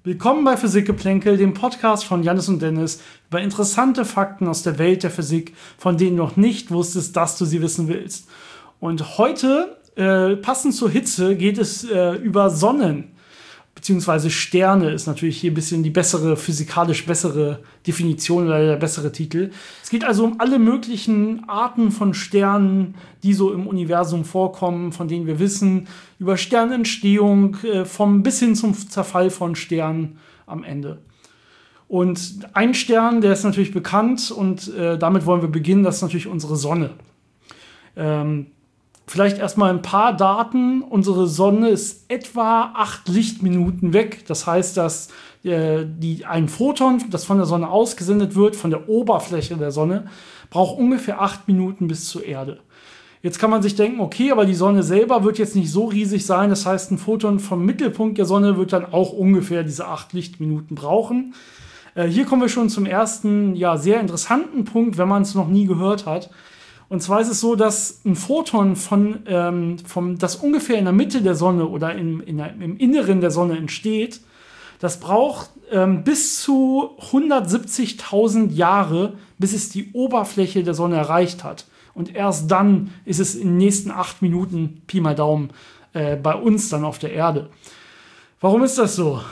Willkommen bei Physikgeplänkel, dem Podcast von Jannis und Dennis über interessante Fakten aus der Welt der Physik, von denen du noch nicht wusstest, dass du sie wissen willst. Und heute, passend zur Hitze, geht es über Sonnen, beziehungsweise Sterne ist natürlich hier ein bisschen die bessere, physikalisch bessere Definition oder der bessere Titel. Es geht also um alle möglichen Arten von Sternen, die so im Universum vorkommen, von denen wir wissen, über Sternentstehung, vom bis hin zum Zerfall von Sternen am Ende. Und ein Stern, der ist natürlich bekannt und damit wollen wir beginnen, das ist natürlich unsere Sonne. Vielleicht erstmal ein paar Daten. Unsere Sonne ist etwa 8 Lichtminuten weg. Das heißt, dass ein Photon, das von der Sonne ausgesendet wird, von der Oberfläche der Sonne, braucht ungefähr 8 Minuten bis zur Erde. Jetzt kann man sich denken, okay, aber die Sonne selber wird jetzt nicht so riesig sein. Das heißt, ein Photon vom Mittelpunkt der Sonne wird dann auch ungefähr diese 8 Lichtminuten brauchen. Hier kommen wir schon zum ersten, sehr interessanten Punkt, wenn man es noch nie gehört hat. Und zwar ist es so, dass ein Photon das ungefähr in der Mitte der Sonne oder im Inneren der Sonne entsteht, das braucht bis zu 170.000 Jahre, bis es die Oberfläche der Sonne erreicht hat. Und erst dann ist es in den nächsten 8 Minuten, Pi mal Daumen, bei uns dann auf der Erde. Warum ist das so?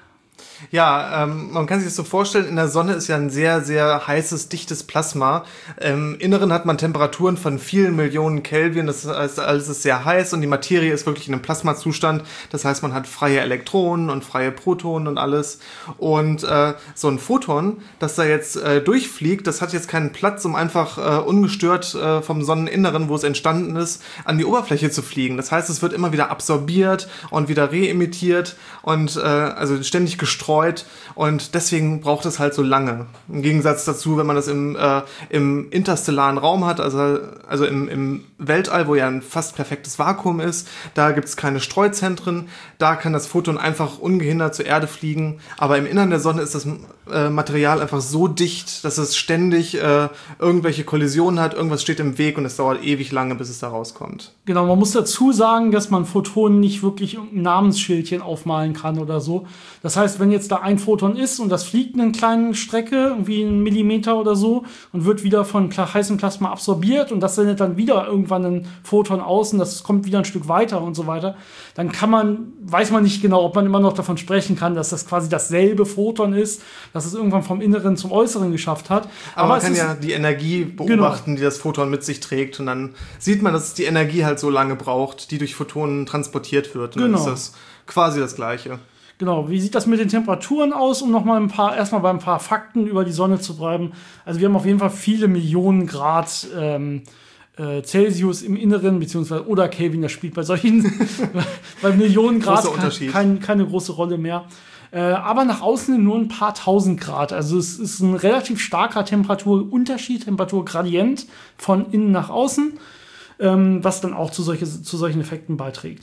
Ja, man kann sich das so vorstellen, in der Sonne ist ja ein sehr, sehr heißes, dichtes Plasma. Im Inneren hat man Temperaturen von vielen Millionen Kelvin, das heißt, alles ist sehr heiß und die Materie ist wirklich in einem Plasmazustand. Das heißt, man hat freie Elektronen und freie Protonen und alles. Und so ein Photon, das da jetzt durchfliegt, das hat jetzt keinen Platz, um einfach ungestört vom Sonneninneren, wo es entstanden ist, an die Oberfläche zu fliegen. Das heißt, es wird immer wieder absorbiert und wieder reemittiert und also ständig gestreut. Und deswegen braucht es halt so lange. Im Gegensatz dazu, wenn man das im interstellaren Raum hat, also im Weltall, wo ja ein fast perfektes Vakuum ist, da gibt es keine Streuzentren, da kann das Photon einfach ungehindert zur Erde fliegen. Aber im Innern der Sonne ist das Material einfach so dicht, dass es ständig irgendwelche Kollisionen hat, irgendwas steht im Weg und es dauert ewig lange, bis es da rauskommt. Genau, man muss dazu sagen, dass man Photonen nicht wirklich ein Namensschildchen aufmalen kann oder so. Das heißt, wenn jetzt da ein Photon ist und das fliegt eine kleine Strecke, irgendwie 1 Millimeter oder so, und wird wieder von heißem Plasma absorbiert und das sendet dann wieder irgendwann ein Photon aus und das kommt wieder ein Stück weiter und so weiter, dann weiß man nicht genau, ob man immer noch davon sprechen kann, dass das quasi dasselbe Photon ist, dass es irgendwann vom Inneren zum Äußeren geschafft hat. Aber man kann ja die Energie beobachten, genau, die das Photon mit sich trägt, und dann sieht man, dass die Energie halt so lange braucht, die durch Photonen transportiert wird. Und genau, dann ist das quasi das Gleiche. Genau, wie sieht das mit den Temperaturen aus, um nochmal erstmal bei ein paar Fakten über die Sonne zu bleiben. Also wir haben auf jeden Fall viele Millionen Grad Celsius im Inneren, beziehungsweise oder Kelvin, das spielt bei solchen, bei Millionen Grad keine große Rolle mehr. Aber nach außen nur ein paar tausend Grad. Also es ist ein relativ starker Temperaturunterschied, Temperaturgradient von innen nach außen, was dann auch zu solchen Effekten beiträgt.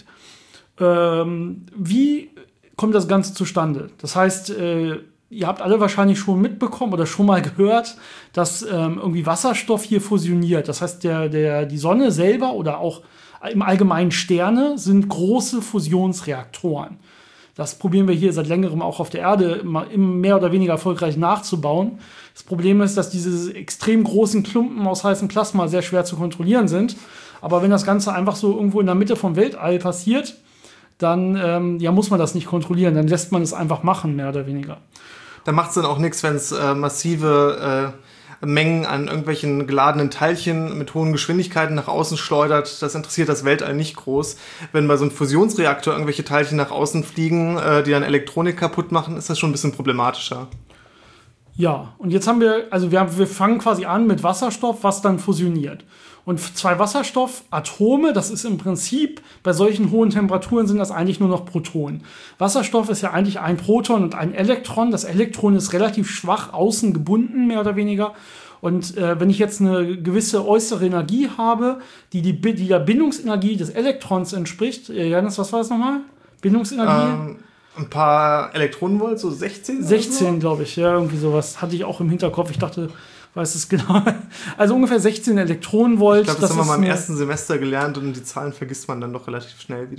Wie kommt das Ganze zustande? Das heißt, ihr habt alle wahrscheinlich schon mitbekommen oder schon mal gehört, dass irgendwie Wasserstoff hier fusioniert. Das heißt, die Sonne selber oder auch im Allgemeinen Sterne sind große Fusionsreaktoren. Das probieren wir hier seit längerem auch auf der Erde immer mehr oder weniger erfolgreich nachzubauen. Das Problem ist, dass diese extrem großen Klumpen aus heißem Plasma sehr schwer zu kontrollieren sind. Aber wenn das Ganze einfach so irgendwo in der Mitte vom Weltall passiert, dann muss man das nicht kontrollieren. Dann lässt man es einfach machen, mehr oder weniger. Da macht es dann auch nichts, wenn es massive Mengen an irgendwelchen geladenen Teilchen mit hohen Geschwindigkeiten nach außen schleudert. Das interessiert das Weltall nicht groß. Wenn bei so einem Fusionsreaktor irgendwelche Teilchen nach außen fliegen, die dann Elektronik kaputt machen, ist das schon ein bisschen problematischer. Ja, und jetzt wir fangen quasi an mit Wasserstoff, was dann fusioniert. Und 2 Wasserstoffatome, das ist im Prinzip, bei solchen hohen Temperaturen sind das eigentlich nur noch Protonen. Wasserstoff ist ja eigentlich ein Proton und ein Elektron. Das Elektron ist relativ schwach außen gebunden, mehr oder weniger. Und wenn ich jetzt eine gewisse äußere Energie habe, die der Bindungsenergie des Elektrons entspricht, Janis, was war das nochmal? Bindungsenergie? Ein paar Elektronenvolt, so 16? 16, glaube ich, ja, irgendwie sowas. Hatte ich auch im Hinterkopf. Ich dachte, weiß es genau. Also ungefähr 16 Elektronenvolt. Ich glaube, das haben wir mal im ersten Semester gelernt und die Zahlen vergisst man dann doch relativ schnell wieder.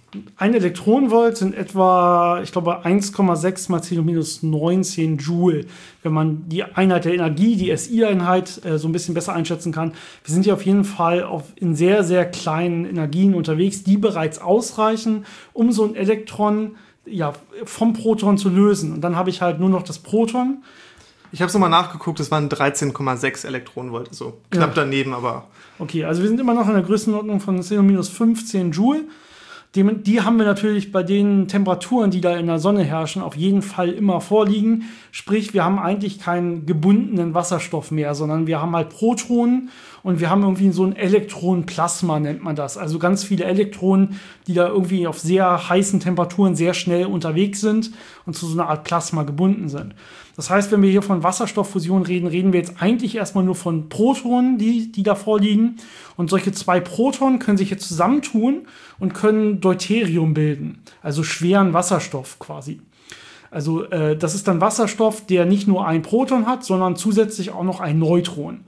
ein Elektronenvolt sind etwa, ich glaube, 1,6 mal 10 minus 19 Joule. Wenn man die Einheit der Energie, die SI-Einheit, so ein bisschen besser einschätzen kann. Wir sind hier auf jeden Fall in sehr, sehr kleinen Energien unterwegs, die bereits ausreichen, um so ein Elektron vom Proton zu lösen. Und dann habe ich halt nur noch das Proton. Ich habe es nochmal nachgeguckt, es waren 13,6 Elektronenvolt, so knapp daneben, aber... Okay, also wir sind immer noch in der Größenordnung von 10 minus 15 Joule. Die haben wir natürlich bei den Temperaturen, die da in der Sonne herrschen, auf jeden Fall immer vorliegen. Sprich, wir haben eigentlich keinen gebundenen Wasserstoff mehr, sondern wir haben halt Protonen und wir haben irgendwie so ein Elektronenplasma, nennt man das. Also ganz viele Elektronen, die da irgendwie auf sehr heißen Temperaturen sehr schnell unterwegs sind und zu so einer Art Plasma gebunden sind. Das heißt, wenn wir hier von Wasserstofffusion reden, reden wir jetzt eigentlich erstmal nur von Protonen, die da vorliegen. Und solche zwei Protonen können sich jetzt zusammentun und können Deuterium bilden, also schweren Wasserstoff quasi. Also das ist dann Wasserstoff, der nicht nur ein Proton hat, sondern zusätzlich auch noch ein Neutron.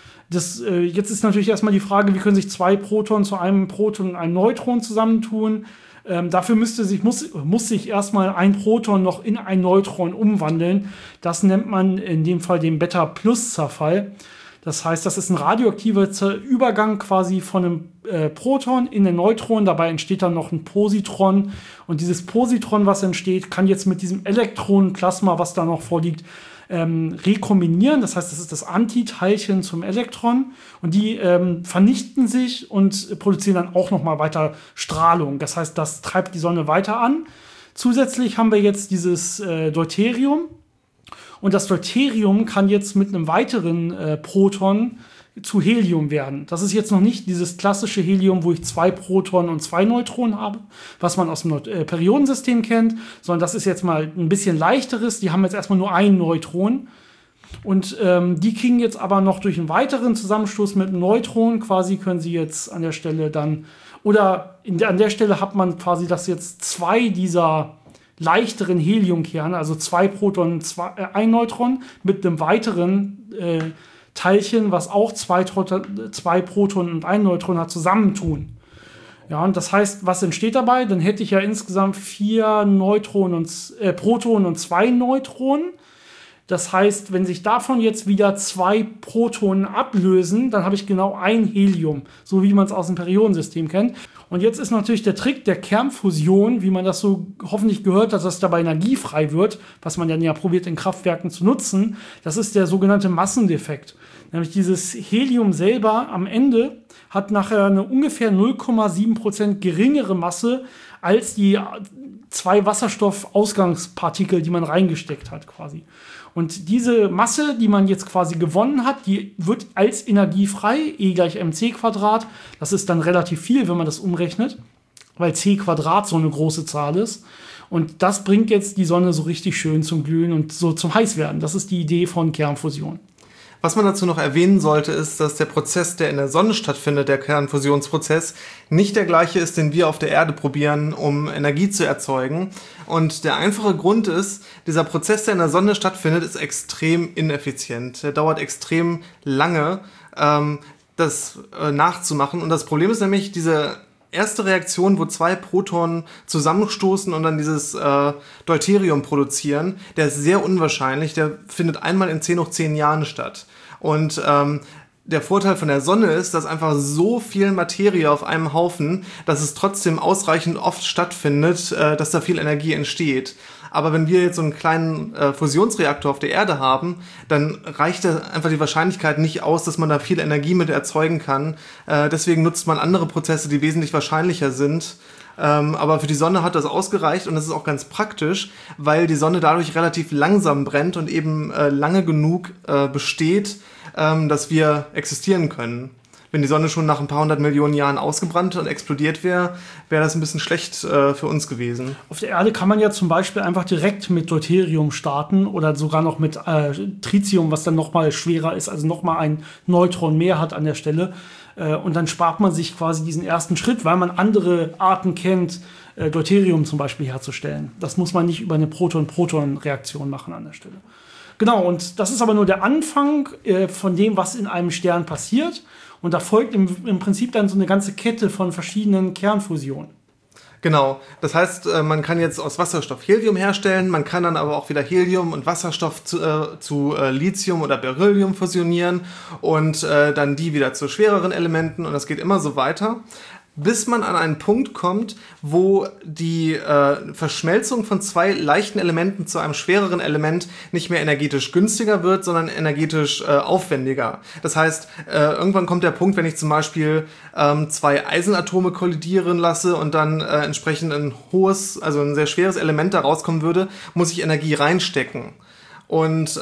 Jetzt ist natürlich erstmal die Frage, wie können sich zwei Protonen zu einem Proton und einem Neutron zusammentun? Dafür muss sich erstmal ein Proton noch in ein Neutron umwandeln. Das nennt man in dem Fall den Beta-Plus-Zerfall. Das heißt, das ist ein radioaktiver Übergang quasi von einem Proton in ein Neutron. Dabei entsteht dann noch ein Positron. Und dieses Positron, was entsteht, kann jetzt mit diesem Elektronenplasma, was da noch vorliegt, rekombinieren. Das heißt, das ist das Antiteilchen zum Elektron. Und die vernichten sich und produzieren dann auch noch mal weiter Strahlung. Das heißt, das treibt die Sonne weiter an. Zusätzlich haben wir jetzt dieses Deuterium. Und das Deuterium kann jetzt mit einem weiteren Proton zu Helium werden. Das ist jetzt noch nicht dieses klassische Helium, wo ich 2 Protonen und 2 Neutronen habe, was man aus dem Periodensystem kennt, sondern das ist jetzt mal ein bisschen leichteres. Die haben jetzt erstmal nur ein Neutron. Und die kriegen jetzt aber noch durch einen weiteren Zusammenstoß mit einem Neutron quasi, können sie jetzt an der Stelle dann, oder an der Stelle hat man quasi, dass jetzt 2 dieser leichteren Heliumkerne, also 2 Protonen, ein Neutron mit einem weiteren Teilchen, was auch 2 Protonen und ein Neutron hat, zusammentun. Ja, und das heißt, was entsteht dabei? Dann hätte ich ja insgesamt 4 Protonen und 2 Neutronen. Das heißt, wenn sich davon jetzt wieder 2 Protonen ablösen, dann habe ich genau ein Helium, so wie man es aus dem Periodensystem kennt. Und jetzt ist natürlich der Trick der Kernfusion, wie man das so hoffentlich gehört hat, dass dabei Energie frei wird, was man dann ja probiert in Kraftwerken zu nutzen. Das ist der sogenannte Massendefekt. Nämlich dieses Helium selber am Ende hat nachher eine ungefähr 0,7% geringere Masse als die 2 Wasserstoffausgangspartikel, die man reingesteckt hat quasi. Und diese Masse, die man jetzt quasi gewonnen hat, die wird als Energie frei, E gleich mc². Das ist dann relativ viel, wenn man das umrechnet, weil c² so eine große Zahl ist. Und das bringt jetzt die Sonne so richtig schön zum Glühen und so zum Heißwerden. Das ist die Idee von Kernfusion. Was man dazu noch erwähnen sollte, ist, dass der Prozess, der in der Sonne stattfindet, der Kernfusionsprozess, nicht der gleiche ist, den wir auf der Erde probieren, um Energie zu erzeugen. Und der einfache Grund ist, dieser Prozess, der in der Sonne stattfindet, ist extrem ineffizient. Der dauert extrem lange, das nachzumachen. Und das Problem ist nämlich, diese erste Reaktion, wo 2 Protonen zusammenstoßen und dann dieses Deuterium produzieren, der ist sehr unwahrscheinlich. Der findet einmal in 10 hoch 10 Jahren statt. Und der Vorteil von der Sonne ist, dass einfach so viel Materie auf einem Haufen, dass es trotzdem ausreichend oft stattfindet, dass da viel Energie entsteht. Aber wenn wir jetzt so einen kleinen Fusionsreaktor auf der Erde haben, dann reicht da einfach die Wahrscheinlichkeit nicht aus, dass man da viel Energie mit erzeugen kann. Deswegen nutzt man andere Prozesse, die wesentlich wahrscheinlicher sind. Aber für die Sonne hat das ausgereicht und das ist auch ganz praktisch, weil die Sonne dadurch relativ langsam brennt und eben lange genug besteht, dass wir existieren können. Wenn die Sonne schon nach ein paar 100 Millionen Jahren ausgebrannt und explodiert wäre, wäre das ein bisschen schlecht für uns gewesen. Auf der Erde kann man ja zum Beispiel einfach direkt mit Deuterium starten oder sogar noch mit Tritium, was dann noch mal schwerer ist, also noch mal ein Neutron mehr hat an der Stelle. Und dann spart man sich quasi diesen ersten Schritt, weil man andere Arten kennt, Deuterium zum Beispiel herzustellen. Das muss man nicht über eine Proton-Proton-Reaktion machen an der Stelle. Genau, und das ist aber nur der Anfang von dem, was in einem Stern passiert. Und da folgt im Prinzip dann so eine ganze Kette von verschiedenen Kernfusionen. Genau. Das heißt, man kann jetzt aus Wasserstoff Helium herstellen, man kann dann aber auch wieder Helium und Wasserstoff zu Lithium oder Beryllium fusionieren und dann die wieder zu schwereren Elementen und das geht immer so weiter, bis man an einen Punkt kommt, wo die Verschmelzung von zwei leichten Elementen zu einem schwereren Element nicht mehr energetisch günstiger wird, sondern energetisch aufwendiger. Das heißt, irgendwann kommt der Punkt, wenn ich zum Beispiel zwei Eisenatome kollidieren lasse und dann entsprechend ein sehr schweres Element da rauskommen würde, muss ich Energie reinstecken. Und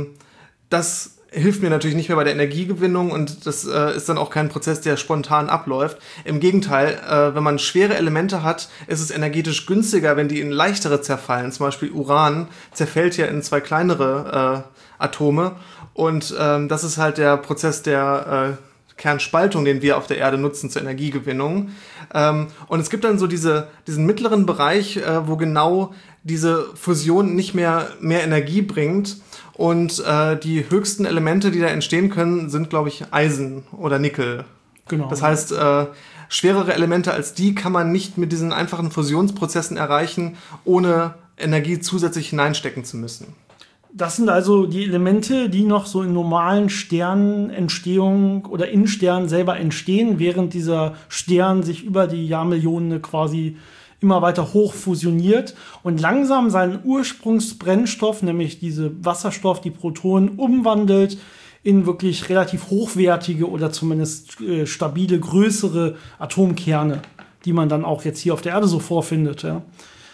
das hilft mir natürlich nicht mehr bei der Energiegewinnung und das ist dann auch kein Prozess, der spontan abläuft. Im Gegenteil, wenn man schwere Elemente hat, ist es energetisch günstiger, wenn die in leichtere zerfallen. Zum Beispiel Uran zerfällt ja in zwei kleinere Atome und das ist halt der Prozess der Kernspaltung, den wir auf der Erde nutzen zur Energiegewinnung. Und es gibt dann so diesen mittleren Bereich, wo genau diese Fusion nicht mehr Energie bringt. Und die höchsten Elemente, die da entstehen können, sind, glaube ich, Eisen oder Nickel. Genau. Das heißt, schwerere Elemente als die kann man nicht mit diesen einfachen Fusionsprozessen erreichen, ohne Energie zusätzlich hineinstecken zu müssen. Das sind also die Elemente, die noch so in normalen Sternentstehung oder in Sternen selber entstehen, während dieser Stern sich über die Jahrmillionen quasi immer weiter hoch fusioniert und langsam seinen Ursprungsbrennstoff, nämlich diese Wasserstoff, die Protonen, umwandelt in wirklich relativ hochwertige oder zumindest stabile, größere Atomkerne, die man dann auch jetzt hier auf der Erde so vorfindet. Ja.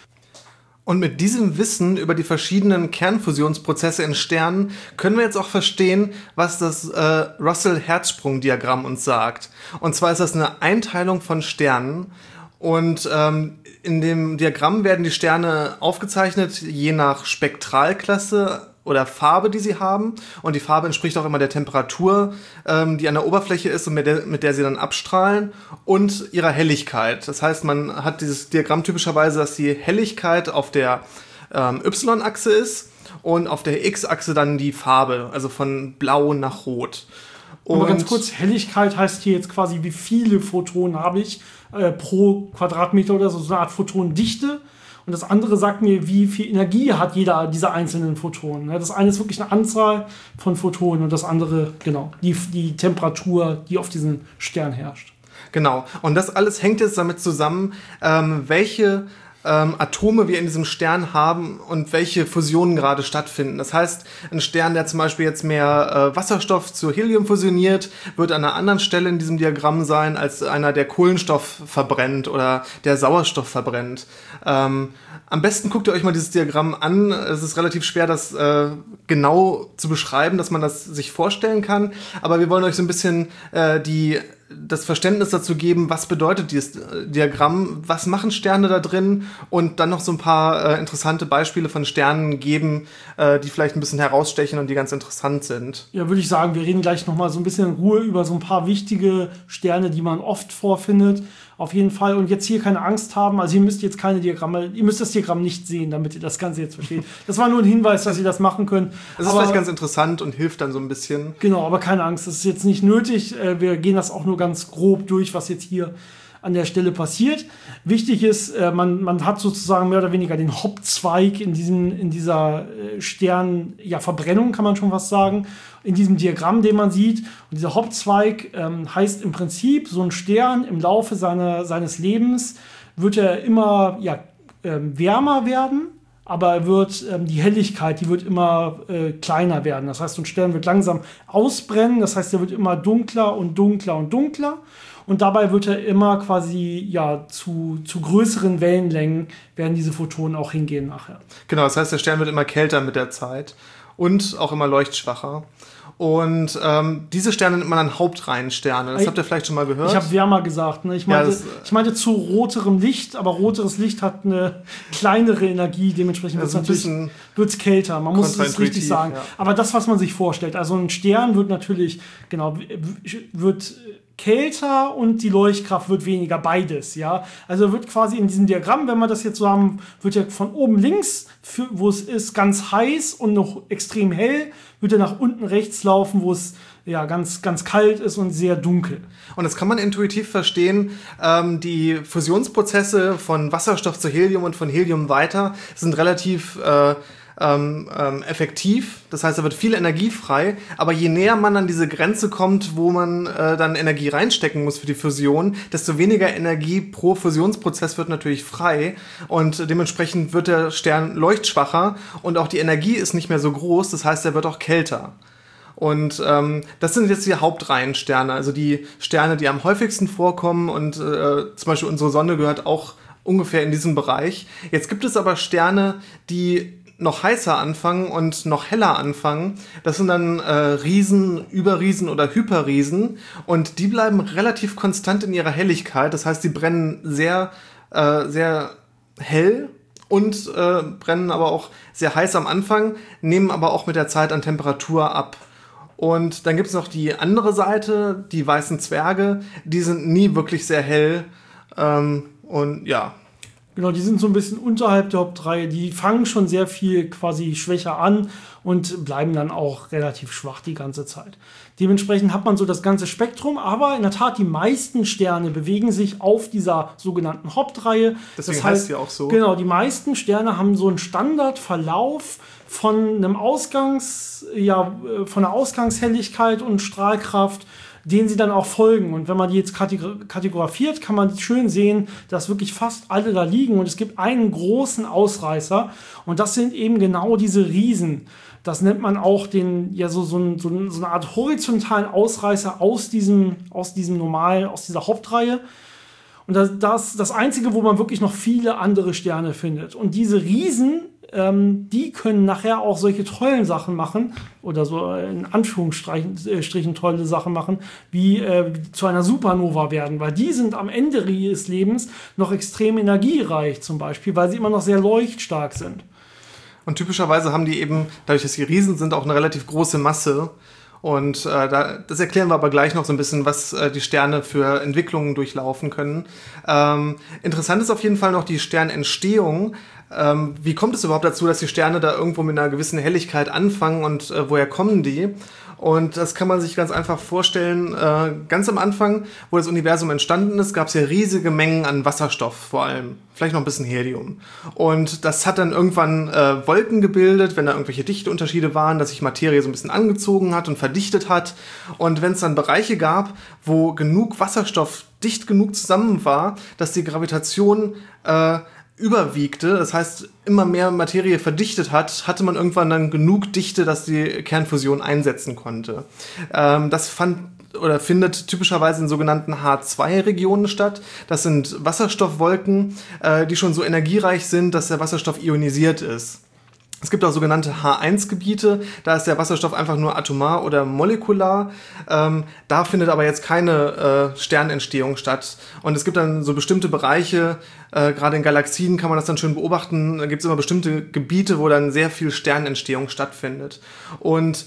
Und mit diesem Wissen über die verschiedenen Kernfusionsprozesse in Sternen können wir jetzt auch verstehen, was das Russell-Herzsprung-Diagramm uns sagt. Und zwar ist das eine Einteilung von Sternen. Und in dem Diagramm werden die Sterne aufgezeichnet, je nach Spektralklasse oder Farbe, die sie haben. Und die Farbe entspricht auch immer der Temperatur, die an der Oberfläche ist und mit der sie dann abstrahlen und ihrer Helligkeit. Das heißt, man hat dieses Diagramm typischerweise, dass die Helligkeit auf der Y-Achse ist und auf der X-Achse dann die Farbe, also von blau nach rot. Aber ganz kurz, Helligkeit heißt hier jetzt quasi, wie viele Photonen habe ich pro Quadratmeter oder so eine Art Photonendichte. Und das andere sagt mir, wie viel Energie hat jeder dieser einzelnen Photonen. Das eine ist wirklich eine Anzahl von Photonen und das andere, genau, die Temperatur, die auf diesem Stern herrscht. Genau. Und das alles hängt jetzt damit zusammen, welche Atome wir in diesem Stern haben und welche Fusionen gerade stattfinden. Das heißt, ein Stern, der zum Beispiel jetzt mehr Wasserstoff zu Helium fusioniert, wird an einer anderen Stelle in diesem Diagramm sein, als einer, der Kohlenstoff verbrennt oder der Sauerstoff verbrennt. Am besten guckt ihr euch mal dieses Diagramm an. Es ist relativ schwer, das genau zu beschreiben, dass man das sich vorstellen kann. Aber wir wollen euch so ein bisschen das Verständnis dazu geben, was bedeutet dieses Diagramm, was machen Sterne da drin und dann noch so ein paar interessante Beispiele von Sternen geben, die vielleicht ein bisschen herausstechen und die ganz interessant sind. Ja, würde ich sagen, wir reden gleich noch mal so ein bisschen in Ruhe über so ein paar wichtige Sterne, die man oft vorfindet. Auf jeden Fall. Und jetzt hier keine Angst haben. Also ihr müsst jetzt keine Diagramme, ihr müsst das Diagramm nicht sehen, damit ihr das Ganze jetzt versteht. Das war nur ein Hinweis, dass ihr das machen könnt. Das ist vielleicht ganz interessant und hilft dann so ein bisschen. Genau, aber keine Angst, das ist jetzt nicht nötig. Wir gehen das auch nur ganz grob durch, was jetzt hier an der Stelle passiert. Wichtig ist, man hat sozusagen mehr oder weniger den Hauptzweig in dieser Verbrennung, kann man schon was sagen, in diesem Diagramm, den man sieht. Und dieser Hauptzweig heißt im Prinzip, so ein Stern im Laufe seines Lebens wird er immer wärmer werden, aber die Helligkeit, die wird immer kleiner werden. Das heißt, so ein Stern wird langsam ausbrennen, das heißt, er wird immer dunkler und dunkler und dunkler. Und dabei wird er immer quasi zu größeren Wellenlängen werden diese Photonen auch hingehen nachher. Genau, das heißt, der Stern wird immer kälter mit der Zeit und auch immer leuchtschwacher. Und diese Sterne nennt man dann Hauptreihensterne. Das habt ihr vielleicht schon mal gehört. Ich habe wärmer gesagt. Ne? Ich meinte zu roterem Licht, aber roteres Licht hat eine kleinere Energie. Dementsprechend wird es kälter. Man muss es richtig sagen. Ja. Aber das, was man sich vorstellt. Also ein Stern wird natürlich, wird kälter und die Leuchtkraft wird weniger, beides, ja. Also wird quasi in diesem Diagramm, wenn wir das jetzt so haben, wird ja von oben links, wo es ist, ganz heiß und noch extrem hell, wird er nach unten rechts laufen, wo es ja, ganz, ganz kalt ist und sehr dunkel. Und das kann man intuitiv verstehen. Die Fusionsprozesse von Wasserstoff zu Helium und von Helium weiter sind relativ effektiv. Das heißt, da wird viel Energie frei. Aber je näher man an diese Grenze kommt, wo man dann Energie reinstecken muss für die Fusion, desto weniger Energie pro Fusionsprozess wird natürlich frei. Und dementsprechend wird der Stern leuchtschwacher und auch die Energie ist nicht mehr so groß. Das heißt, er wird auch kälter. Und das sind jetzt die Hauptreihensterne, also die Sterne, die am häufigsten vorkommen. Und zum Beispiel unsere Sonne gehört auch ungefähr in diesen Bereich. Jetzt gibt es aber Sterne, die noch heißer anfangen und noch heller anfangen. Das sind dann Riesen, Überriesen oder Hyperriesen. Und die bleiben relativ konstant in ihrer Helligkeit. Das heißt, die brennen sehr, sehr hell und brennen aber auch sehr heiß am Anfang, nehmen aber auch mit der Zeit an Temperatur ab. Und dann gibt es noch die andere Seite, die weißen Zwerge. Die sind nie wirklich sehr hell. Und ja. Genau, die sind so ein bisschen unterhalb der Hauptreihe. Die fangen schon sehr viel quasi schwächer an und bleiben dann auch relativ schwach die ganze Zeit. Dementsprechend hat man so das ganze Spektrum, aber in der Tat, die meisten Sterne bewegen sich auf dieser sogenannten Hauptreihe. Deswegen heißt sie auch so. Genau, die meisten Sterne haben so einen Standardverlauf von einer Ausgangshelligkeit und Strahlkraft, denen sie dann auch folgen. Und wenn man die jetzt kategorisiert, kann man schön sehen, dass wirklich fast alle da liegen. Und es gibt einen großen Ausreißer. Und das sind eben genau diese Riesen. Das nennt man auch so eine Art horizontalen Ausreißer aus dieser Hauptreihe. Und das ist das Einzige, wo man wirklich noch viele andere Sterne findet. Und diese Riesen, die können nachher auch solche tollen Sachen machen, oder so in Anführungsstrichen tolle Sachen machen, wie zu einer Supernova werden, weil die sind am Ende ihres Lebens noch extrem energiereich zum Beispiel, weil sie immer noch sehr leuchtstark sind. Und typischerweise haben die eben, dadurch, dass sie Riesen sind, auch eine relativ große Masse. Und das erklären wir aber gleich noch so ein bisschen, was die Sterne für Entwicklungen durchlaufen können. Interessant ist auf jeden Fall noch die Sternentstehung. Wie kommt es überhaupt dazu, dass die Sterne da irgendwo mit einer gewissen Helligkeit anfangen und woher kommen die? Und das kann man sich ganz einfach vorstellen. Ganz am Anfang, wo das Universum entstanden ist, gab es ja riesige Mengen an Wasserstoff vor allem. Vielleicht noch ein bisschen Helium. Und das hat dann irgendwann Wolken gebildet, wenn da irgendwelche Dichteunterschiede waren, dass sich Materie so ein bisschen angezogen hat und verdichtet hat. Und wenn es dann Bereiche gab, wo genug Wasserstoff dicht genug zusammen war, dass die Gravitation überwiegte, das heißt immer mehr Materie verdichtet hat, hatte man irgendwann dann genug Dichte, dass die Kernfusion einsetzen konnte. Das findet typischerweise in sogenannten H2-Regionen statt. Das sind Wasserstoffwolken, die schon so energiereich sind, dass der Wasserstoff ionisiert ist. Es gibt auch sogenannte H1-Gebiete, da ist der Wasserstoff einfach nur atomar oder molekular. Da findet aber jetzt keine Sternentstehung statt. Und es gibt dann so bestimmte Bereiche, gerade in Galaxien kann man das dann schön beobachten, da gibt es immer bestimmte Gebiete, wo dann sehr viel Sternentstehung stattfindet. Und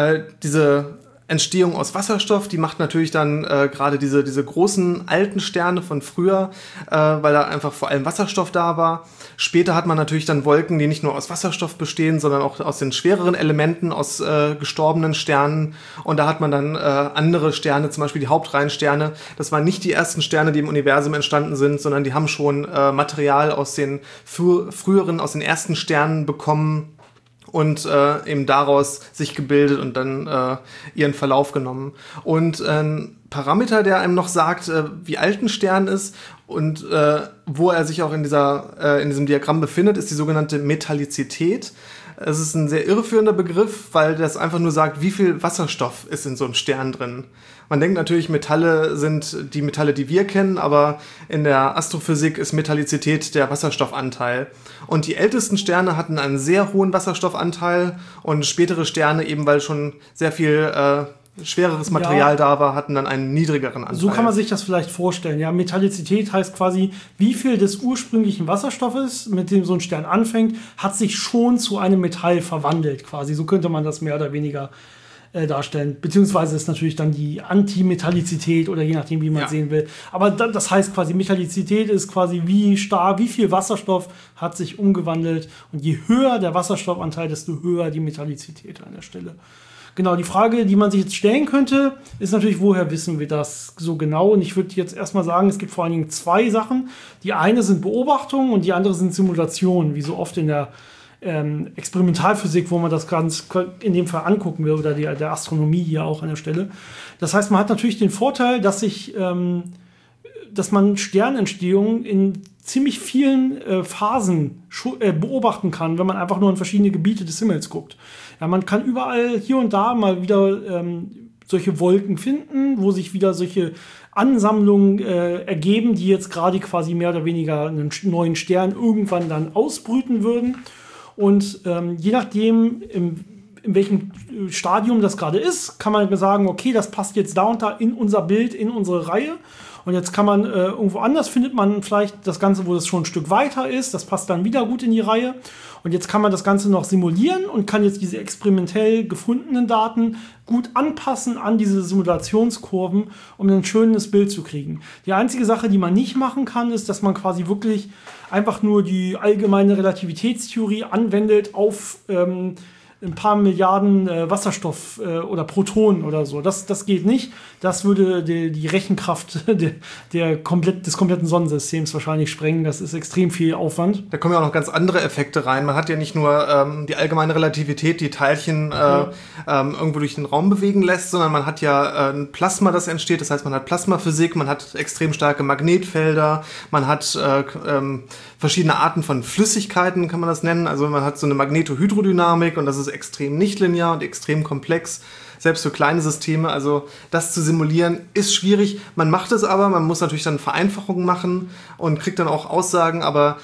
diese Entstehung aus Wasserstoff, die macht natürlich dann gerade diese großen alten Sterne von früher, weil da einfach vor allem Wasserstoff da war. Später hat man natürlich dann Wolken, die nicht nur aus Wasserstoff bestehen, sondern auch aus den schwereren Elementen, aus gestorbenen Sternen. Und da hat man dann andere Sterne, zum Beispiel die Hauptreihensterne. Das waren nicht die ersten Sterne, die im Universum entstanden sind, sondern die haben schon Material aus den früheren, aus den ersten Sternen bekommen und eben daraus sich gebildet und dann ihren Verlauf genommen. Und ein Parameter, der einem noch sagt, wie alt ein Stern ist und wo er sich auch in diesem Diagramm befindet, ist die sogenannte Metallizität. Es ist ein sehr irreführender Begriff, weil das einfach nur sagt, wie viel Wasserstoff ist in so einem Stern drin. Man denkt natürlich, Metalle sind die Metalle, die wir kennen, aber in der Astrophysik ist Metallizität der Wasserstoffanteil. Und die ältesten Sterne hatten einen sehr hohen Wasserstoffanteil und spätere Sterne, eben weil schon sehr viel schwereres Material da war, hatten dann einen niedrigeren Anteil. So kann man sich das vielleicht vorstellen. Ja, Metallizität heißt quasi, wie viel des ursprünglichen Wasserstoffes, mit dem so ein Stern anfängt, hat sich schon zu einem Metall verwandelt quasi. So könnte man das mehr oder weniger darstellen. Beziehungsweise ist natürlich dann die Antimetallizität oder je nachdem, wie man sehen will. Aber das heißt quasi, Metallizität ist quasi wie viel Wasserstoff hat sich umgewandelt. Und je höher der Wasserstoffanteil, desto höher die Metallizität an der Stelle. Genau, die Frage, die man sich jetzt stellen könnte, ist natürlich, woher wissen wir das so genau? Und ich würde jetzt erstmal sagen, es gibt vor allen Dingen zwei Sachen. Die eine sind Beobachtungen und die andere sind Simulationen, wie so oft in der Experimentalphysik, wo man das ganz in dem Fall angucken will, oder der Astronomie hier auch an der Stelle. Das heißt, man hat natürlich den Vorteil, dass man Sternentstehung in ziemlich vielen Phasen beobachten kann, wenn man einfach nur in verschiedene Gebiete des Himmels guckt. Ja, man kann überall hier und da mal wieder solche Wolken finden, wo sich wieder solche Ansammlungen ergeben, die jetzt gerade quasi mehr oder weniger einen neuen Stern irgendwann dann ausbrüten würden. Und je nachdem, in welchem Stadium das gerade ist, kann man sagen, okay, das passt jetzt da und da in unser Bild, in unsere Reihe. Und jetzt kann man irgendwo anders, findet man vielleicht das Ganze, wo es schon ein Stück weiter ist. Das passt dann wieder gut in die Reihe. Und jetzt kann man das Ganze noch simulieren und kann jetzt diese experimentell gefundenen Daten gut anpassen an diese Simulationskurven, um ein schönes Bild zu kriegen. Die einzige Sache, die man nicht machen kann, ist, dass man quasi wirklich einfach nur die allgemeine Relativitätstheorie anwendet auf ein paar Milliarden Wasserstoff oder Protonen oder so. Das geht nicht. Das würde die Rechenkraft des kompletten Sonnensystems wahrscheinlich sprengen. Das ist extrem viel Aufwand. Da kommen ja auch noch ganz andere Effekte rein. Man hat ja nicht nur die allgemeine Relativität, die Teilchen irgendwo durch den Raum bewegen lässt, sondern man hat ja ein Plasma, das entsteht. Das heißt, man hat Plasmaphysik, man hat extrem starke Magnetfelder, man hat verschiedene Arten von Flüssigkeiten, kann man das nennen. Also man hat so eine Magnetohydrodynamik und das ist extrem nichtlinear und extrem komplex, selbst für kleine Systeme. Also das zu simulieren ist schwierig. Man macht es aber, man muss natürlich dann Vereinfachungen machen und kriegt dann auch Aussagen, aber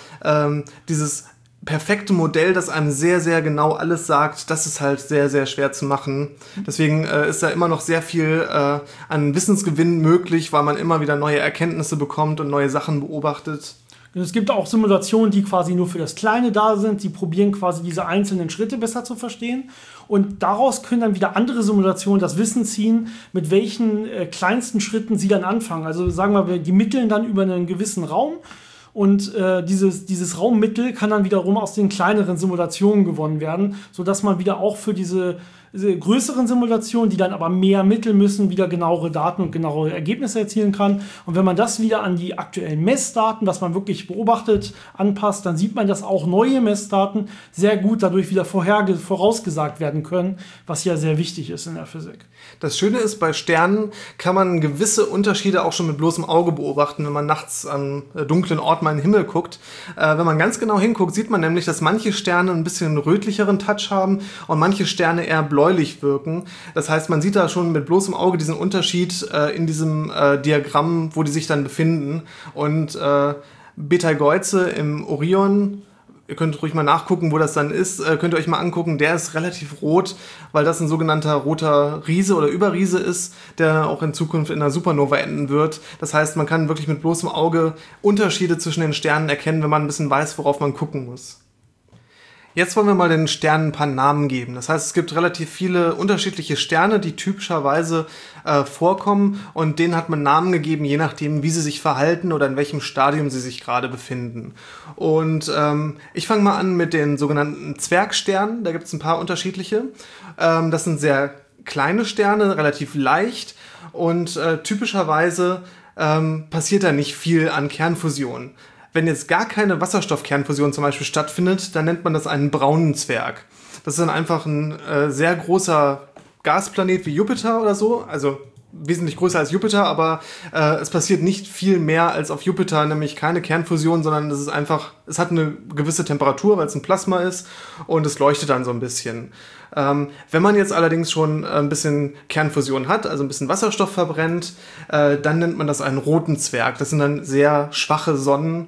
dieses perfekte Modell, das einem sehr, sehr genau alles sagt, das ist halt sehr, sehr schwer zu machen. Deswegen ist da immer noch sehr viel an Wissensgewinn möglich, weil man immer wieder neue Erkenntnisse bekommt und neue Sachen beobachtet. Es gibt auch Simulationen, die quasi nur für das Kleine da sind. Die probieren quasi diese einzelnen Schritte besser zu verstehen. Und daraus können dann wieder andere Simulationen das Wissen ziehen, mit welchen kleinsten Schritten sie dann anfangen. Also sagen wir, die mitteln dann über einen gewissen Raum. Und dieses Raummittel kann dann wiederum aus den kleineren Simulationen gewonnen werden, sodass man wieder auch für diese größeren Simulationen, die dann aber mehr Mittel müssen, wieder genauere Daten und genauere Ergebnisse erzielen kann. Und wenn man das wieder an die aktuellen Messdaten, was man wirklich beobachtet, anpasst, dann sieht man, dass auch neue Messdaten sehr gut dadurch wieder vorausgesagt werden können, was ja sehr wichtig ist in der Physik. Das Schöne ist, bei Sternen kann man gewisse Unterschiede auch schon mit bloßem Auge beobachten, wenn man nachts an dunklen Orten mal in den Himmel guckt. Wenn man ganz genau hinguckt, sieht man nämlich, dass manche Sterne ein bisschen rötlicheren Touch haben und manche Sterne eher bläulich wirken. Das heißt, man sieht da schon mit bloßem Auge diesen Unterschied in diesem Diagramm, wo die sich dann befinden. Und Betelgeuse im Orion, ihr könnt ruhig mal nachgucken, wo das dann ist, könnt ihr euch mal angucken, der ist relativ rot, weil das ein sogenannter roter Riese oder Überriese ist, der auch in Zukunft in einer Supernova enden wird. Das heißt, man kann wirklich mit bloßem Auge Unterschiede zwischen den Sternen erkennen, wenn man ein bisschen weiß, worauf man gucken muss. Jetzt wollen wir mal den Sternen ein paar Namen geben. Das heißt, es gibt relativ viele unterschiedliche Sterne, die typischerweise vorkommen und denen hat man Namen gegeben, je nachdem, wie sie sich verhalten oder in welchem Stadium sie sich gerade befinden. Und ich fange mal an mit den sogenannten Zwergsternen. Da gibt es ein paar unterschiedliche. Das sind sehr kleine Sterne, relativ leicht und typischerweise passiert da nicht viel an Kernfusion. Wenn jetzt gar keine Wasserstoffkernfusion zum Beispiel stattfindet, dann nennt man das einen braunen Zwerg. Das ist dann einfach ein sehr großer Gasplanet wie Jupiter oder so, also wesentlich größer als Jupiter, aber es passiert nicht viel mehr als auf Jupiter, nämlich keine Kernfusion, sondern es ist einfach, es hat eine gewisse Temperatur, weil es ein Plasma ist und es leuchtet dann so ein bisschen. Wenn man jetzt allerdings schon ein bisschen Kernfusion hat, also ein bisschen Wasserstoff verbrennt, dann nennt man das einen roten Zwerg. Das sind dann sehr schwache Sonnen.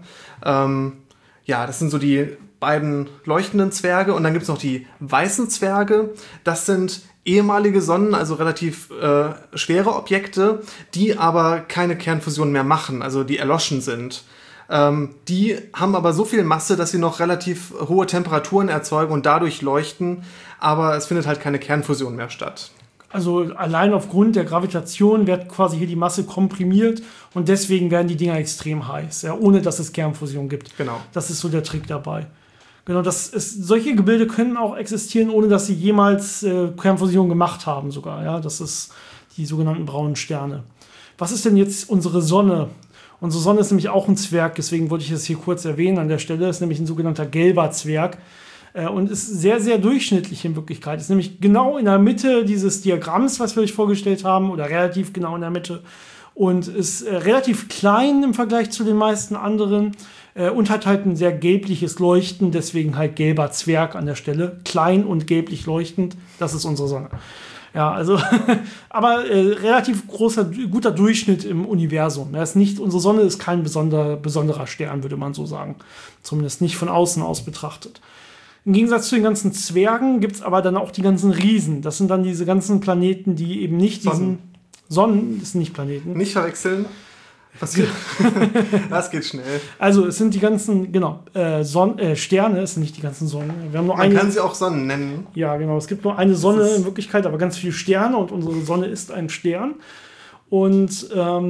Das sind so die beiden leuchtenden Zwerge. Und dann gibt es noch die weißen Zwerge. Das sind ehemalige Sonnen, also relativ schwere Objekte, die aber keine Kernfusion mehr machen, also die erloschen sind. Die haben aber so viel Masse, dass sie noch relativ hohe Temperaturen erzeugen und dadurch leuchten, aber es findet halt keine Kernfusion mehr statt. Also allein aufgrund der Gravitation wird quasi hier die Masse komprimiert und deswegen werden die Dinger extrem heiß, ja, ohne dass es Kernfusion gibt. Genau. Das ist so der Trick dabei. Genau, solche Gebilde können auch existieren, ohne dass sie jemals Kernfusion gemacht haben sogar. Ja, das ist die sogenannten braunen Sterne. Was ist denn jetzt unsere Sonne? Unsere Sonne ist nämlich auch ein Zwerg, deswegen wollte ich das hier kurz erwähnen an der Stelle. Ist nämlich ein sogenannter gelber Zwerg und ist sehr, sehr durchschnittlich in Wirklichkeit. Ist nämlich genau in der Mitte dieses Diagramms, was wir euch vorgestellt haben, oder relativ genau in der Mitte. Und ist relativ klein im Vergleich zu den meisten anderen und hat halt ein sehr gelbliches Leuchten, deswegen halt gelber Zwerg an der Stelle. Klein und gelblich leuchtend, das ist unsere Sonne. Ja, also, aber relativ guter Durchschnitt im Universum. Unsere Sonne ist kein besonderer Stern, würde man so sagen. Zumindest nicht von außen aus betrachtet. Im Gegensatz zu den ganzen Zwergen gibt es aber dann auch die ganzen Riesen. Das sind dann diese ganzen Planeten, die eben nicht Sonnen, das sind nicht Planeten. Nicht verwechseln. Das geht schnell. Also es sind die ganzen, Sterne, es sind nicht die ganzen Sonnen. Wir haben nur Man kann sie auch Sonnen nennen. Ja, genau. Es gibt nur eine Sonne in Wirklichkeit, aber ganz viele Sterne und unsere Sonne ist ein Stern. Und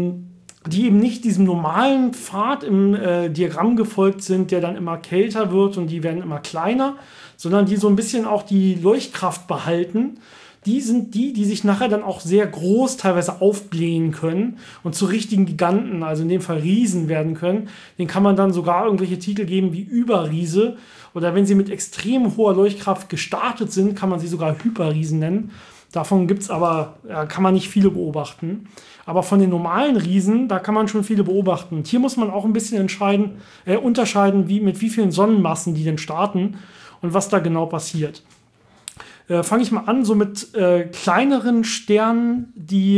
die eben nicht diesem normalen Pfad im Diagramm gefolgt sind, der dann immer kälter wird und die werden immer kleiner, sondern die so ein bisschen auch die Leuchtkraft behalten. Die sind die sich nachher dann auch sehr groß teilweise aufblähen können und zu richtigen Giganten, also in dem Fall Riesen werden können. Den kann man dann sogar irgendwelche Titel geben wie Überriese. Oder wenn sie mit extrem hoher Leuchtkraft gestartet sind, kann man sie sogar Hyperriesen nennen. Davon gibt's aber, kann man nicht viele beobachten. Aber von den normalen Riesen, da kann man schon viele beobachten. Und hier muss man auch ein bisschen unterscheiden, mit wie vielen Sonnenmassen die denn starten und was da genau passiert. Fange ich mal an, so mit kleineren Sternen, die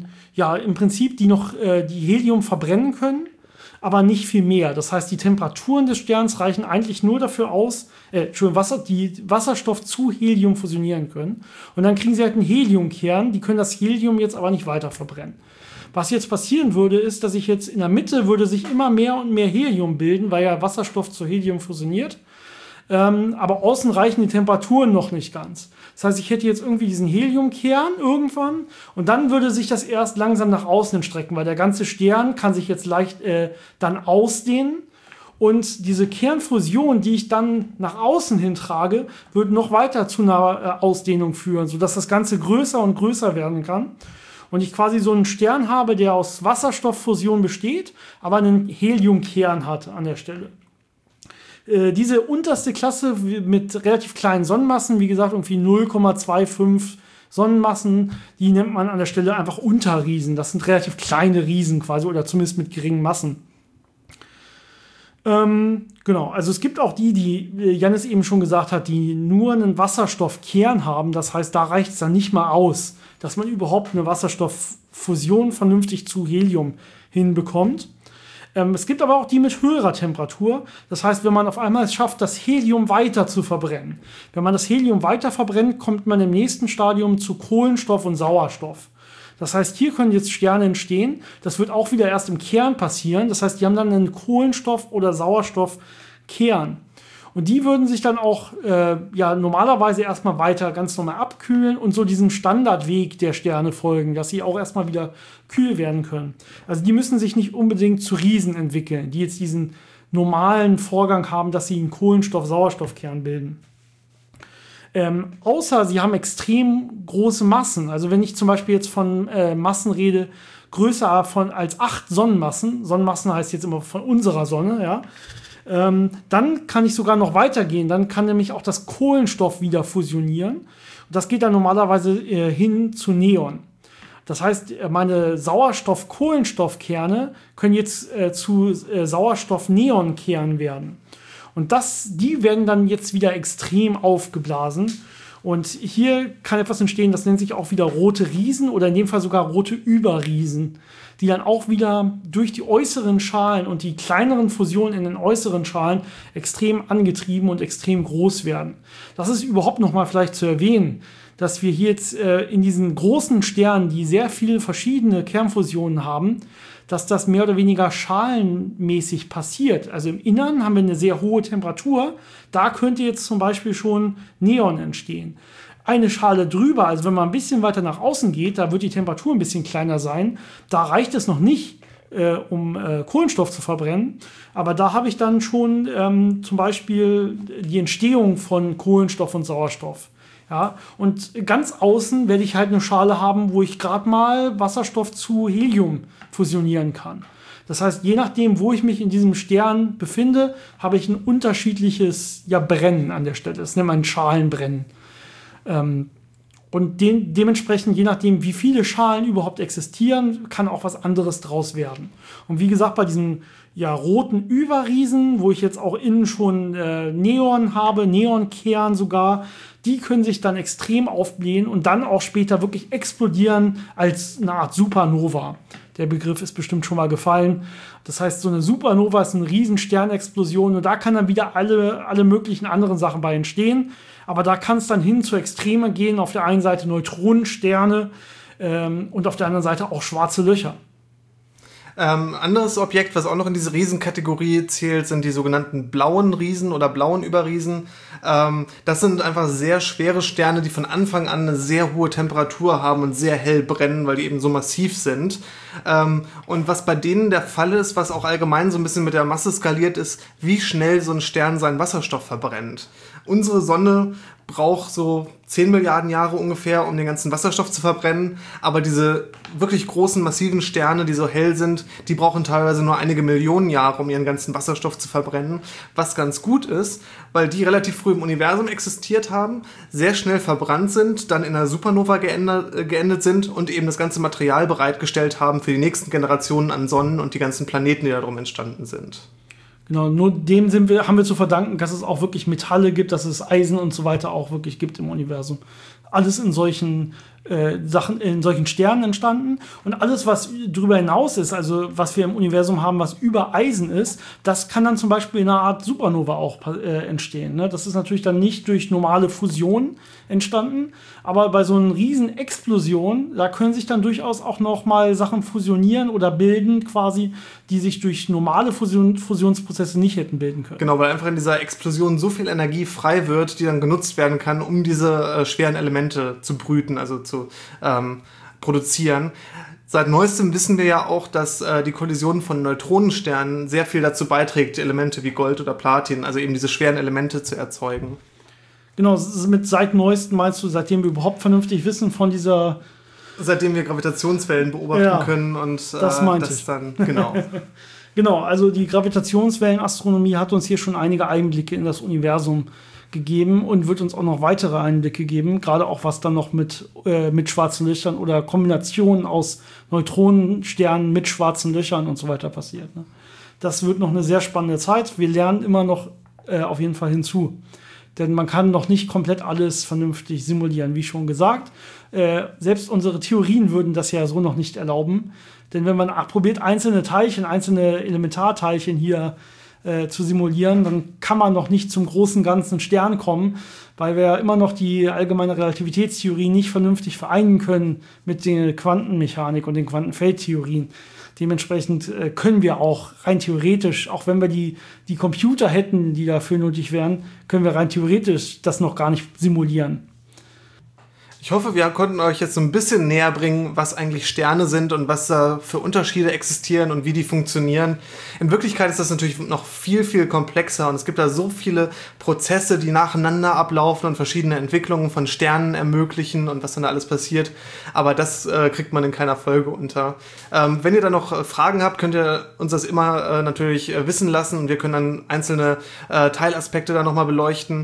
im Prinzip die Helium verbrennen können, aber nicht viel mehr. Das heißt, die Temperaturen des Sterns reichen eigentlich nur dafür aus, die Wasserstoff zu Helium fusionieren können. Und dann kriegen sie halt einen Heliumkern, die können das Helium jetzt aber nicht weiter verbrennen. Was jetzt passieren würde, ist, dass in der Mitte würde sich immer mehr und mehr Helium bilden, weil ja Wasserstoff zu Helium fusioniert. Aber außen reichen die Temperaturen noch nicht ganz. Das heißt, ich hätte jetzt irgendwie diesen Heliumkern irgendwann und dann würde sich das erst langsam nach außen strecken, weil der ganze Stern kann sich jetzt leicht dann ausdehnen und diese Kernfusion, die ich dann nach außen hin trage, wird noch weiter zu einer Ausdehnung führen, sodass das Ganze größer und größer werden kann. Und ich quasi so einen Stern habe, der aus Wasserstofffusion besteht, aber einen Heliumkern hat an der Stelle. Diese unterste Klasse mit relativ kleinen Sonnenmassen, wie gesagt, irgendwie 0,25 Sonnenmassen, die nennt man an der Stelle einfach Unterriesen. Das sind relativ kleine Riesen quasi oder zumindest mit geringen Massen. Genau, also es gibt auch die Jannis eben schon gesagt hat, die nur einen Wasserstoffkern haben. Das heißt, da reicht es dann nicht mal aus, dass man überhaupt eine Wasserstofffusion vernünftig zu Helium hinbekommt. Es gibt aber auch die mit höherer Temperatur. Das heißt, wenn man auf einmal es schafft, das Helium weiter zu verbrennen. Wenn man das Helium weiter verbrennt, kommt man im nächsten Stadium zu Kohlenstoff und Sauerstoff. Das heißt, hier können jetzt Sterne entstehen. Das wird auch wieder erst im Kern passieren. Das heißt, die haben dann einen Kohlenstoff- oder Sauerstoffkern. Und die würden sich dann auch normalerweise erstmal weiter ganz normal abkühlen und so diesem Standardweg der Sterne folgen, dass sie auch erstmal wieder kühl werden können. Also die müssen sich nicht unbedingt zu Riesen entwickeln, die jetzt diesen normalen Vorgang haben, dass sie einen Kohlenstoff-Sauerstoffkern bilden. Außer sie haben extrem große Massen. Also wenn ich zum Beispiel jetzt von Massen rede, größer als 8 Sonnenmassen, Sonnenmassen heißt jetzt immer von unserer Sonne, ja, dann kann ich sogar noch weitergehen. Dann kann nämlich auch das Kohlenstoff wieder fusionieren. Und das geht dann normalerweise hin zu Neon. Das heißt, meine Sauerstoff-Kohlenstoffkerne können jetzt zu Sauerstoff-Neonkernen werden. Und die werden dann jetzt wieder extrem aufgeblasen. Und hier kann etwas entstehen, das nennt sich auch wieder rote Riesen oder in dem Fall sogar rote Überriesen, die dann auch wieder durch die äußeren Schalen und die kleineren Fusionen in den äußeren Schalen extrem angetrieben und extrem groß werden. Das ist überhaupt noch mal vielleicht zu erwähnen, dass wir hier jetzt in diesen großen Sternen, die sehr viele verschiedene Kernfusionen haben, dass das mehr oder weniger schalenmäßig passiert. Also im Innern haben wir eine sehr hohe Temperatur. Da könnte jetzt zum Beispiel schon Neon entstehen. Eine Schale drüber, also wenn man ein bisschen weiter nach außen geht, da wird die Temperatur ein bisschen kleiner sein. Da reicht es noch nicht um Kohlenstoff zu verbrennen. Aber da habe ich dann schon zum Beispiel die Entstehung von Kohlenstoff und Sauerstoff. Ja, und ganz außen werde ich halt eine Schale haben, wo ich gerade mal Wasserstoff zu Helium fusionieren kann. Das heißt, je nachdem, wo ich mich in diesem Stern befinde, habe ich ein unterschiedliches Brennen an der Stelle. Das nennt man Schalenbrennen. Und dementsprechend, je nachdem, wie viele Schalen überhaupt existieren, kann auch was anderes draus werden. Und wie gesagt, bei diesem roten Überriesen, wo ich jetzt auch innen schon Neon habe, Neonkern sogar, die können sich dann extrem aufblähen und dann auch später wirklich explodieren als eine Art Supernova. Der Begriff ist bestimmt schon mal gefallen. Das heißt, so eine Supernova ist eine riesen Sternexplosion und da kann dann wieder alle möglichen anderen Sachen bei entstehen. Aber da kann es dann hin zu Extremen gehen. Auf der einen Seite Neutronensterne und auf der anderen Seite auch schwarze Löcher. Anderes Objekt, was auch noch in diese Riesenkategorie zählt, sind die sogenannten blauen Riesen oder blauen Überriesen. Das sind einfach sehr schwere Sterne, die von Anfang an eine sehr hohe Temperatur haben und sehr hell brennen, weil die eben so massiv sind. Und was bei denen der Fall ist, was auch allgemein so ein bisschen mit der Masse skaliert ist, wie schnell so ein Stern seinen Wasserstoff verbrennt. Unsere Sonne braucht so 10 Milliarden Jahre ungefähr, um den ganzen Wasserstoff zu verbrennen. Aber diese wirklich großen, massiven Sterne, die so hell sind, die brauchen teilweise nur einige Millionen Jahre, um ihren ganzen Wasserstoff zu verbrennen. Was ganz gut ist, weil die relativ früh im Universum existiert haben, sehr schnell verbrannt sind, dann in einer Supernova geendet sind und eben das ganze Material bereitgestellt haben für die nächsten Generationen an Sonnen und die ganzen Planeten, die darum entstanden sind. Genau, nur dem haben wir zu verdanken, dass es auch wirklich Metalle gibt, dass es Eisen und so weiter auch wirklich gibt im Universum. Alles in solchen Sachen, in solchen Sternen entstanden. Und alles, was darüber hinaus ist, also was wir im Universum haben, was über Eisen ist, das kann dann zum Beispiel in einer Art Supernova auch entstehen. Ne? Das ist natürlich dann nicht durch normale Fusion entstanden, aber bei so einer riesen Explosion, da können sich dann durchaus auch noch mal Sachen fusionieren oder bilden quasi, die sich durch normale Fusionsprozesse nicht hätten bilden können. Genau, weil einfach in dieser Explosion so viel Energie frei wird, die dann genutzt werden kann, um diese schweren Elemente zu brüten, also zu produzieren. Seit neuestem wissen wir ja auch, dass die Kollision von Neutronensternen sehr viel dazu beiträgt, Elemente wie Gold oder Platin, also eben diese schweren Elemente zu erzeugen. Genau, mit seit neuestem meinst du, seitdem wir überhaupt vernünftig wissen von dieser... Seitdem wir Gravitationswellen beobachten können und das meinte ich. Dann, genau. Genau, also die Gravitationswellenastronomie hat uns hier schon einige Einblicke in das Universum gegeben und wird uns auch noch weitere Einblicke geben, gerade auch was dann noch mit schwarzen Löchern oder Kombinationen aus Neutronensternen mit schwarzen Löchern und so weiter passiert. Ne? Das wird noch eine sehr spannende Zeit. Wir lernen immer noch auf jeden Fall hinzu. Denn man kann noch nicht komplett alles vernünftig simulieren, wie schon gesagt. Selbst unsere Theorien würden das ja so noch nicht erlauben. Denn wenn man probiert, einzelne Teilchen, einzelne Elementarteilchen hier zu simulieren, dann kann man noch nicht zum großen ganzen Stern kommen, weil wir ja immer noch die allgemeine Relativitätstheorie nicht vernünftig vereinen können mit der Quantenmechanik und den Quantenfeldtheorien. Dementsprechend können wir auch rein theoretisch, auch wenn wir die Computer hätten, die dafür nötig wären, können wir rein theoretisch das noch gar nicht simulieren. Ich hoffe, wir konnten euch jetzt so ein bisschen näher bringen, was eigentlich Sterne sind und was da für Unterschiede existieren und wie die funktionieren. In Wirklichkeit ist das natürlich noch viel, viel komplexer und es gibt da so viele Prozesse, die nacheinander ablaufen und verschiedene Entwicklungen von Sternen ermöglichen und was dann da alles passiert. Aber das kriegt man in keiner Folge unter. Wenn ihr da noch Fragen habt, könnt ihr uns das immer natürlich wissen lassen und wir können dann einzelne Teilaspekte da nochmal beleuchten.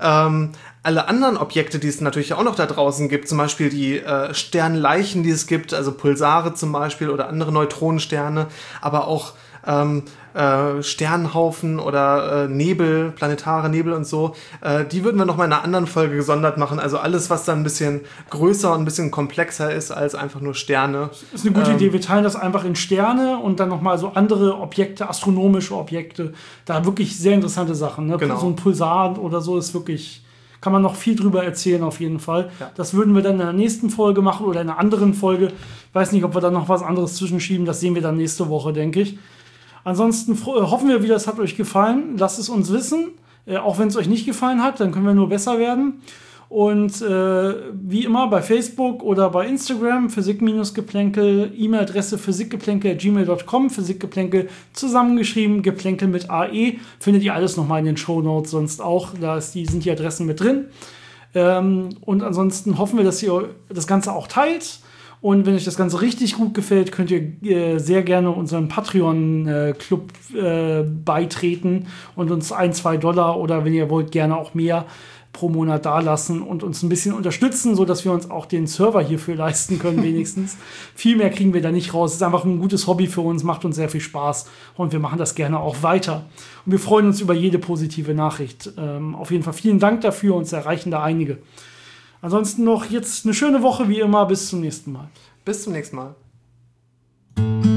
Alle anderen Objekte, die es natürlich auch noch da draußen gibt, zum Beispiel die Sternleichen, die es gibt, also Pulsare zum Beispiel oder andere Neutronensterne, aber auch Sternhaufen oder Nebel, planetare Nebel und so, die würden wir noch mal in einer anderen Folge gesondert machen. Also alles, was dann ein bisschen größer und ein bisschen komplexer ist als einfach nur Sterne. Das ist eine gute Idee. Wir teilen das einfach in Sterne und dann noch mal so andere Objekte, astronomische Objekte. Da wirklich sehr interessante Sachen. Ne? Genau. So ein Pulsar oder so ist wirklich... Kann man noch viel drüber erzählen, auf jeden Fall. Ja. Das würden wir dann in der nächsten Folge machen oder in einer anderen Folge. Ich weiß nicht, ob wir da noch was anderes zwischenschieben. Das sehen wir dann nächste Woche, denke ich. Ansonsten hoffen wir wieder, es hat euch gefallen. Lasst es uns wissen. Auch wenn es euch nicht gefallen hat, dann können wir nur besser werden. Und wie immer bei Facebook oder bei Instagram Physik-Geplänkel, E-Mail-Adresse physikgeplänkel@gmail.com, Physikgeplänkel zusammengeschrieben, Geplänkel mit AE, findet ihr alles nochmal in den Shownotes sonst auch, sind die Adressen mit drin. Und ansonsten hoffen wir, dass ihr das Ganze auch teilt. Und wenn euch das Ganze richtig gut gefällt, könnt ihr sehr gerne unseren Patreon-Club beitreten und uns $1-2 oder wenn ihr wollt, gerne auch mehr pro Monat dalassen und uns ein bisschen unterstützen, sodass wir uns auch den Server hierfür leisten können, wenigstens. Viel mehr kriegen wir da nicht raus. Es ist einfach ein gutes Hobby für uns, macht uns sehr viel Spaß und wir machen das gerne auch weiter. Und wir freuen uns über jede positive Nachricht. Auf jeden Fall vielen Dank dafür, uns erreichen da einige. Ansonsten noch jetzt eine schöne Woche, wie immer. Bis zum nächsten Mal. Bis zum nächsten Mal.